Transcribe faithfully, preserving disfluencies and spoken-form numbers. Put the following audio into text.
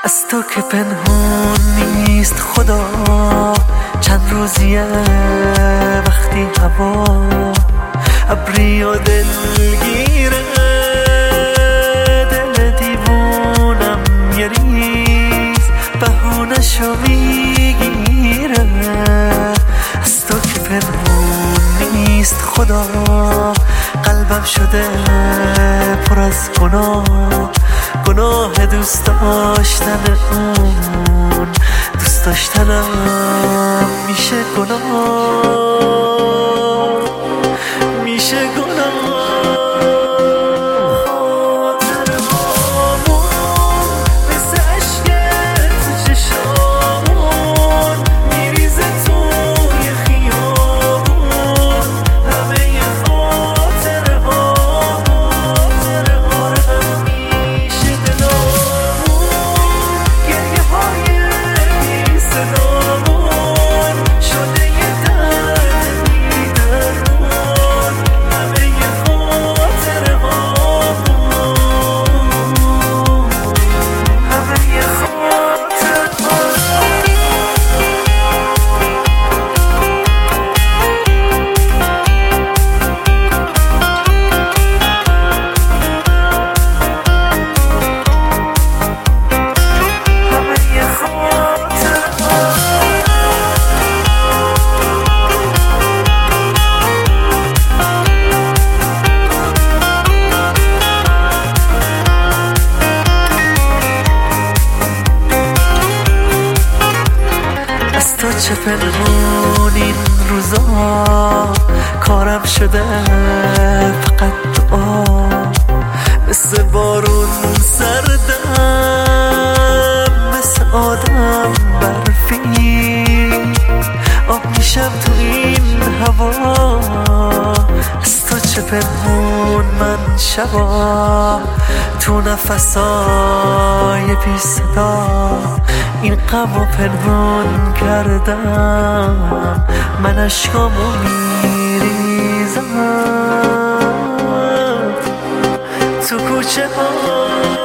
از تو که پنهون نیست خدا، چند روزیه وقتی هوا ابری و دلگیره، دل دیوونم یه ریز بهونشو میگیره. از تو که پنهون نیست خدا، قلبم شده پر از گناه، گناه دوست داشتن اون، دوست داشتنم میشه گناه، میشه گناه. تو چه پنهون این روزا، کارم شده فقط دعا، مثل بارون سردم، مثل آدم برفی آب میشم تو این هوا. از تو چه پنهون من شبا، تو نفسای بی صدا این غم و پنهان کردم، من عشقامو میریزم تو کوچه ها.